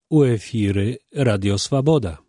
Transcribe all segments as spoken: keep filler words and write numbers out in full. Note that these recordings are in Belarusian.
У ефірі Радіо Свобода.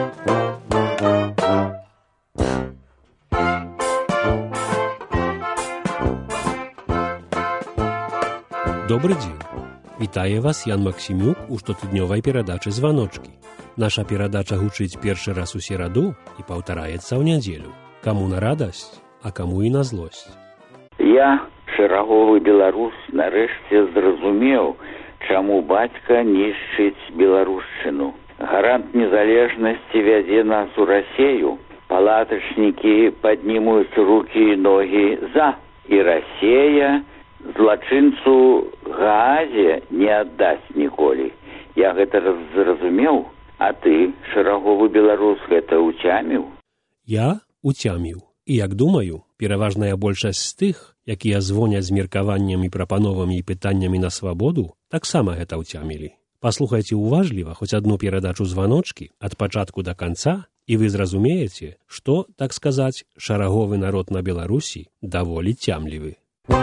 Добрый день. Вітае вас Ян Максімюк у штотыднёвай перадачы «Званочкі». Наша перадача гучыць першы раз у сераду і паўтараецца ў нядзелю. Каму на радасць, а каму і на злосць. Я, шараговы беларус, нарэшце зразумеў, чаму бацька нішчыць беларушчыну. Гарант незалежнасці вядзе нас у Расею. Палатачнікі паднімуць рукі і ногі за. І Расея злачынцу Гаазе не аддасць ніколі. Я гэта зразумеў, а ты, шараговы беларус, гэта уцяміў? Я уцяміў. І, як думаю, пераважная большасць з тых, якія звоняць з меркаваннем і прапановамі і пытаннямі на свабоду, таксама гэта ўцямілі. Паслухайце уважліва хоць адну перадачу «Званочкі» ад пачатку да канца, і вы зразумееце, што, так сказаць, шараговы народ на Беларусі даволі цямлівы.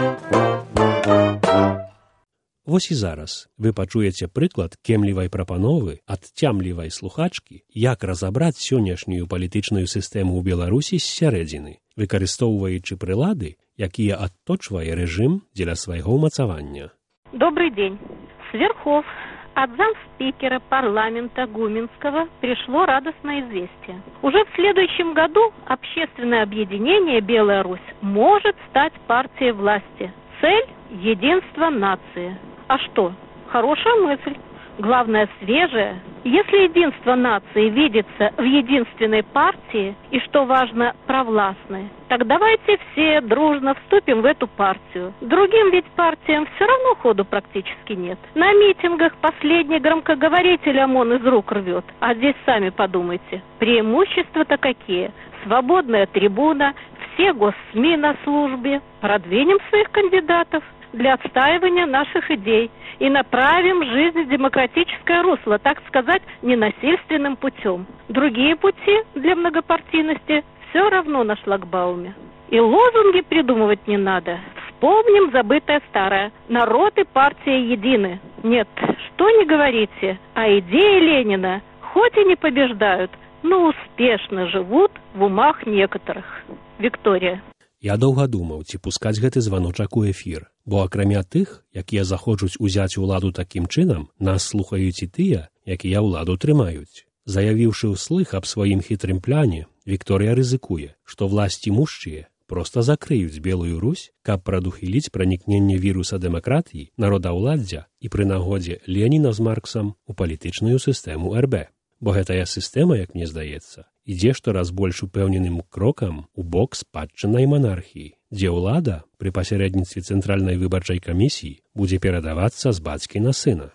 Вось і зараз вы пачуеце прыклад кемлівай прапановы ад цямлівай слухачкі, як разабраць сённяшнюю палітычную сістэму ў Беларусі з сярэдзіны, выкарыстоўваючы прылады, якія адточвае рэжым дзеля свайго ўмацавання. Добрый день. С верхов от замспикера парламента Гуменского пришло радостное известие. Уже в следующем году общественное объединение «Белая Русь» может стать партией власти. Цель – единство нации. А что? Хорошая мысль. Главное, свежая. Если единство нации видится в единственной партии, и, что важно, провластной, так давайте все дружно вступим в эту партию. Другим ведь партиям все равно ходу практически нет. На митингах последний громкоговоритель ОМОН из рук рвет. А здесь сами подумайте. Преимущества-то какие? Свободная трибуна, все госсми на службе. Продвинем своих кандидатов для отстаивания наших идей и направим жизнь в демократическое русло, так сказать, ненасильственным путем. Другие пути для многопартийности все равно на шлагбауме. И лозунги придумывать не надо. Вспомним забытое старое. Народ и партия едины. Нет, что не говорите, а идеи Ленина хоть и не побеждают, но успешно живут в умах некоторых. Виктория. Я доўга думаў, ці пускаць гэты званочак у эфір, бо акрамя тых, якія захочуць узяць уладу такім чынам, нас слухаюць і тыя, якія ўладу трымаюць. Заявіўшы ўслых аб сваім хітрым пляне, Вікторыя рызыкуе, што власці мушчыя проста закрыюць Белую Русь, каб прадухіліць пранікненне віруса дэмакратіі, народаўладдзя і пры нагодзе Леніна з Марксам у палітычную сістэму эр бэ. Бо гэтая сістэма, як мне здаецца, ідзе штораз больш упэўненым крокам у бок спадчыннай манархіі, дзе ўлада пры пасярэдніцтве Цэнтральнай выбарчай камісіі будзе перадавацца з бацькі на сына.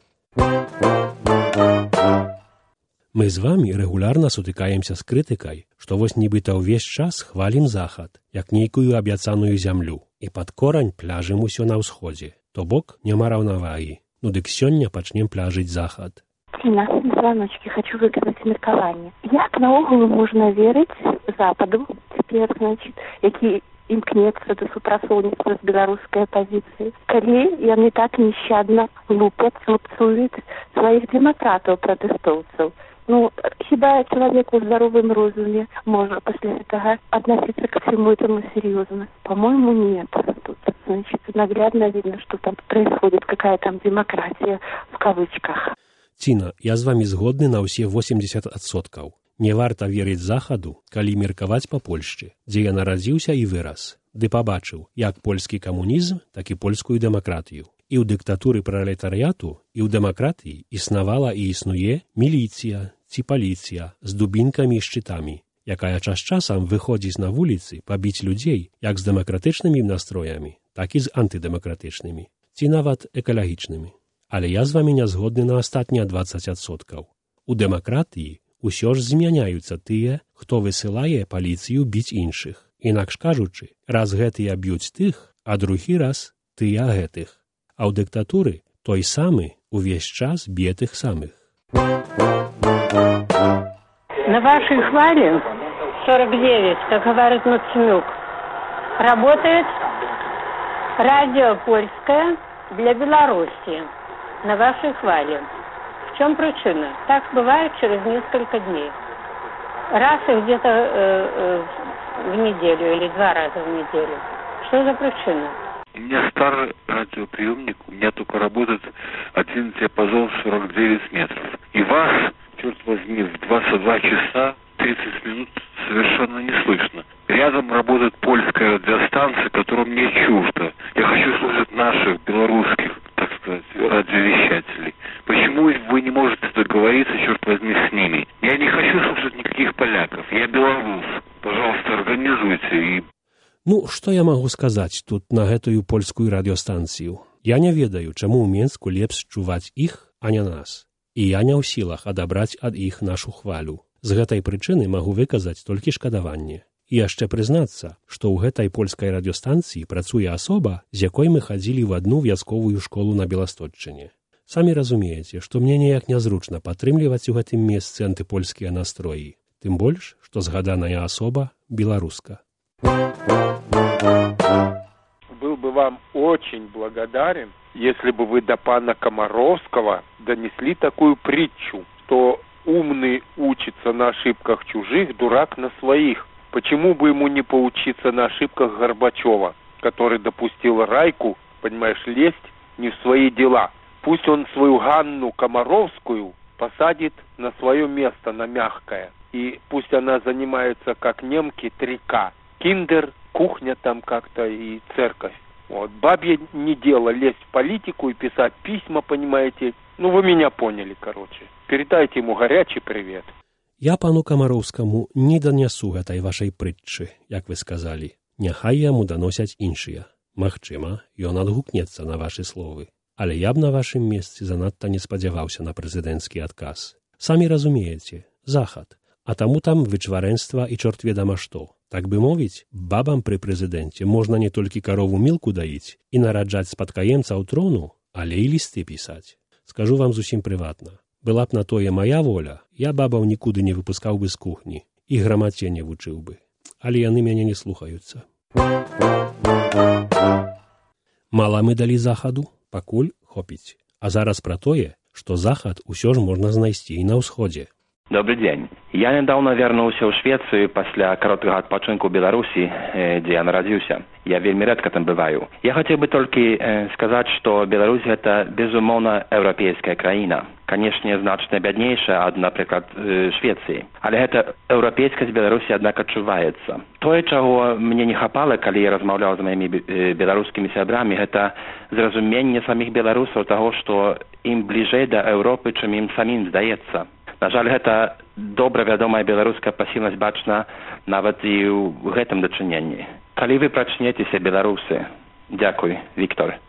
Мы з вамі рэгулярна сутыкаемся з крытыкай, што вось нібыта ўвесь час хвалім захад, як нейкую абяцаную зямлю, і пад корань пляжым усё на ўсходзе, то бок няма раўнавагі. Ну дык сёння пачнем пляжыць захад. На званочки хочу выказаць меркаванне. Як наогул можна верыць Западу цяпер, значит, які імкнецца да супрацоўніцтва з беларускай апазіцыяй, калі яны так нещадна лупяць, лупцуюць сваіх дэмакратаў, пратэстоўцаў. Ну, хіба человеку в здоровом розуме может после этого относиться к всему этому серьезно? По-моему, нет. Тут, значит, наглядно видно, что там происходит, какая там демократия в кавычках. Ціна, я з вамі згодны на ўсе восемьдесят адсоткаў. Не варта верыць захаду, калі меркаваць па Польшчы, дзе я нарадзіўся і вырас, ды пабачыў як польскі камунізм, так і польскую дэмакратыю. І ў дыктатуры пралетарыяту, і ў дэмакратыі існавала і існуе міліцыя ці паліцыя з дубінкамі і шчытамі, якая час часам выходзіць на вуліцы пабіць людзей як з дэмакратычнымі настроямі, так і з антыдэмакратычнымі, ці нават экалагічнымі. Але я з вамі не згодны на астатнія дваццаць адсоткаў. У дэмакратыі ўсё ж змяняюцца тыя, хто высылае паліцыю біць іншых. Інакш кажучы, раз гэтыя б'юць тых, а другі раз тыя гэтых. А ў дыктатуры той самы увесь час б'е тых самых. На вашей хвале сорок девять, как говорит Максимюк, работает радио польское для Беларуси. На вашей хвале. чем причина? Так бывает через несколько дней. Раз и где-то э, э, в неделю или два раза в неделю. Что за причина? У меня старый радиоприемник, у меня только работает один диапазон сорок девять метров. И вас, черт возьми, в двадцать два часа тридцать минут совершенно не слышно. Рядом работает польская радиостанция, которая мне чужда. Я хочу слушать наших белорусских, так сказать, радиовещателей. Почему вы не можете договориться, черт возьми, с ними? Я не хочу слушать никаких поляков. Я белорус. Пожалуйста, организуйте и... Ну, што я магу сказаць тут на гэтую польскую радыёстанцыю? Я не ведаю, чаму ў Менску лепш чуваць іх, а не нас. І я не ў сілах адабраць ад іх нашу хвалю. З гэтай прычыны магу выказаць толькі шкадаванне. І яшчэ прызнацца, што ў гэтай польскай радыёстанцыі працуе асоба, з якой мы хадзілі ў адну вязковую школу на Беласточчыне. Самі разумееце, што мне неяк нязручна падтрымліваць у гэтым месцы антыпольскія настроі. Тым больш, што згаданая асоба беларуска. Был бы вам очень благодарен, если бы вы до пана Комаровского донесли такую притчу, что умный учится на ошибках чужих, дурак на своих. Почему бы ему не поучиться на ошибках Горбачева, который допустил Райку, понимаешь, лезть не в свои дела? Пусть он свою Ганну Комаровскую посадит на свое место, на мягкое. И пусть она занимается, как немки, три ка. Киндер, кухня там как-то и церковь. Вот. Бабье не дело лезть в политику и писать письма, понимаете. Ну, вы меня поняли, короче. Передайте ему горячий привет. Я пану Камароўскаму не данясу гэтай вашай прытчы, як вы сказалі. Няхай яму даносяць іншыя. Магчыма, ён адгукнецца на вашы словы. Але я б на вашым месцы занадта не спадзяваўся на прэзідэнцкі адказ. Самі разумееце, захад. А таму там вычварэнства і чорт ведама што. Так бы мовіць, бабам пры прэзідэнце можна не толькі карову мілку даіць і нараджаць спадкаемцаў трону, але і лісты пісаць. Скажу вам зусім прыватна. Была б на тое мая воля, я бабаў нікуды не выпускаў бы з кухні і грамаце не вучыў бы. Але яны мяне не слухаюцца. Мала мы далі захаду, пакуль хопіць. А зараз пра тое, што захад усё ж можна знайсці і на ўсходзе. Добрый день. Я недавно вернулся в Швецию после короткого отпочинку в Беларуси, где я народился. Я вельми редко там бываю. Я хотел бы только сказать, что Беларусь это безумовно европейская краина. Конечно, значно беднейшая от, например, Швеции. Але эта европейскость Беларуси, однако, чувається. То, чего мне не хапало, когда я размовлял с моими белорусскими сябрами, это зразумение самих белорусов того, что им ближе до Европы, чем им самим здається. На жаль, гэта добра вядомая беларуская пасіўнасць бачна нават і ў гэтым дачыненні. Калі вы прачнецеся, беларусы. Дзякуй, Віктор.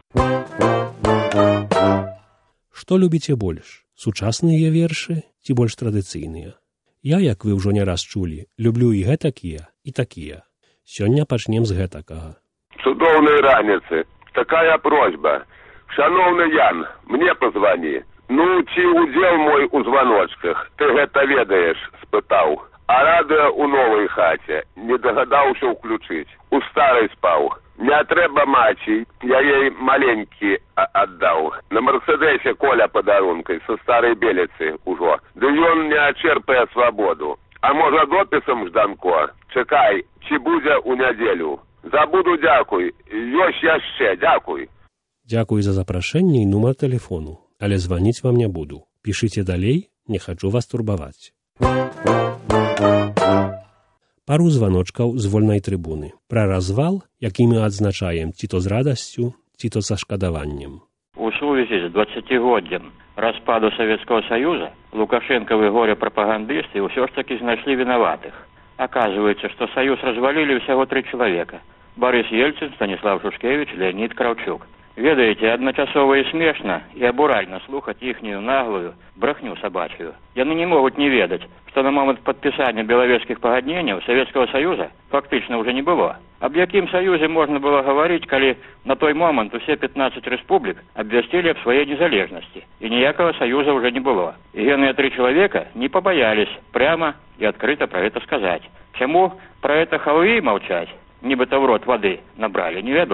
Што любіце больш? Сучасныя вершы ці больш традыцыйныя? Я, як вы ўжо не раз чулі, люблю і гэтакія, і такія. Сёння пачнем з гэтакага. Цудоўнай раніцы. Такая просьба. Шановны Ян, мне позвони. Ну, ці удзел мой у званочках, ты гэта ведаеш, спытаў. А радыё ў новай хаце не дагадаўся ўключыць. У старай спаў. Не трэба маці, я ей маленькі аддаў. На Мерседесе Коля падарункай са старай беліцы ўжо. Ды ён не ачерпае свабоду. А можа допісам Жданко? Чакай, ці будзе ў нядзелю. Забуду, дзякуй. Ёсць яшчэ, дзякуй. Дзякуй за запрашэнне і нумар тэлефону. Але званіць вам не буду. Пішыце далей, не хачу вас турбаваць. Пару званочкаў з вольнай трыбуны. Пра развал, які мы адзначаем ці то з радасцю, ці то са шкадаваннем. У сувязі з двадцатигоддзям распаду Советского Союза Лукашенковы горе-пропагандысты ўсё ж таки знайшлі вінаватых. Оказывается, что Союз развалили всего три человека. Борис Ельцин, Станислав Шушкевич, Леонид Кравчук. Ведаеце, адначасова і смешна і абуральна слухаць іхнюю наглую брахню сабачую. Яны не могуць не ведаць, што на момант падпісання белавежскіх пагадненняў Советского Союза фактычна ўжо не было. Аб якім саюзе можна было гаварыць, калі на той момант усе пятнадцать рэспублік абвясцілі аб сваёй незалежнасці, і ніякага саюза ўжо не было. І геныя три чалавека не пабаялись прямо і адкрыта пра гэта сказаць. Чаму пра гэта халуі маўчаць? Нібыта ў рот вады набралі, невядома.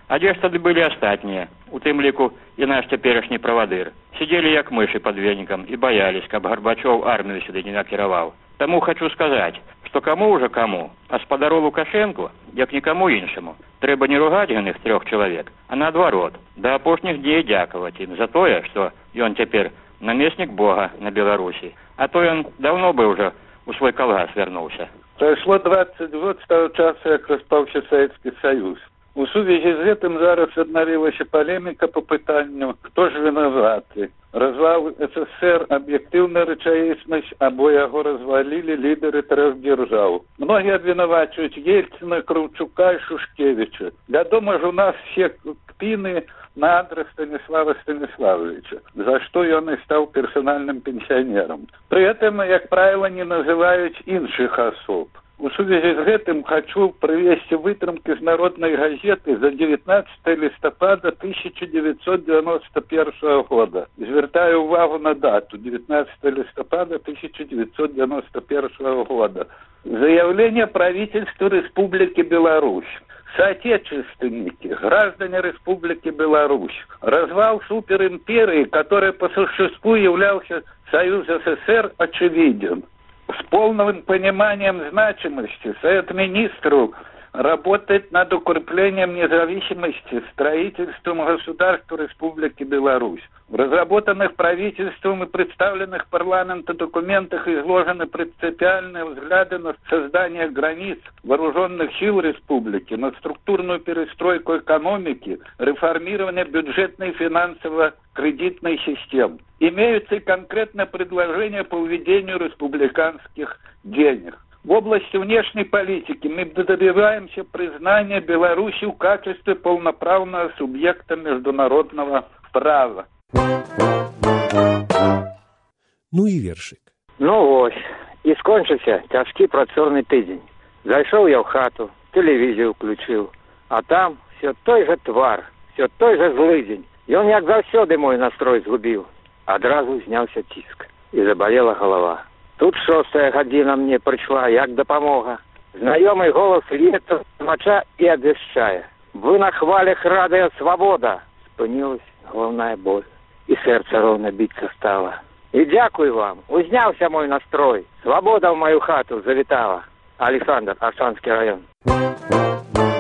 А дзе ж тады былі астатнія, у тым ліку і наш цяперашні правадыр. Сидзелі як мышы пад венікам і баялись, каб Гарбачоў армію сюды не накіраваў. Таму хочу сказаць, што каму ўжо каму, гаспадару Лукашэнку, як нікаму іншаму, трэба не ругаць гэных трох чалавек, а наадварот, да апошніх дней дзякаваць ім за тое, што ён цяпер намеснік Бога на Беларусі. А то ён даўно бы ўжо у свой калгас вярнуўся. Прайшло двадцать год з таго часу, як распаўся Савецкі Саюз. У сувязі з гэтым зараз аднавілася палеміка па пытанню, хто ж вінаваты. Развал СССР аб'ектыўная рэчаіснасць, або яго развалілі лідары трох дзяржаў. Многія абвінавачваюць Ельцына, Краўчука і Шушкевіча. Вядома ж, у нас все кпіны на адрес Станіслава Станіславовича, за што ён і стаў персанальным пенсіянерам. Пры гэтым, як правіла, не называюць іншых асоб. У сувязі з гэтым хочу прывесці вытрымкі з народнай газеты за девятнадцатое лістапада тысяча девятьсот девяносто первого года. Звяртаю увагу на дату девятнадцатое листопада тысяча девятьсот девяносто первого года. Заявление правительства Республики Беларусь. Соотечественники, граждане Республики Беларусь. Развал суперимперии, который по существу являлся Союз СССР, очевиден. С полным пониманием значимости Совет Министров работает над укреплением независимости, строительством государства Республики Беларусь. В разработанных правительством и представленных парламенту документах изложены принципиальные взгляды на создание границ вооруженных сил республики, на структурную перестройку экономики, реформирование бюджетной и финансово-кредитной систем. Имеются и конкретные предложения по введению республиканских денег. В области внешней политики мы добиваемся признания Беларуси в качестве полноправного субъекта международного права. Ну і вершик. Ну ось, і скончився тяжкий працовний тиждень. Зайшов я в хату, телевізію включив, а там все той же твар, все той же злидень. Ён як завсёды мой настрой згубив. Одразу знявся тиск і заболела голова. Тут шостая гадзіна мне прийшла, як допомога. Знайомий голос лється з моча і обвіщає. Ви на хвалях радіо «Свобода». Спинилась головна боль, і серце ровно биться стало. І дякую вам, узнявся мой настрой. Свобода в мою хату завітала. Александр, Аршанский район.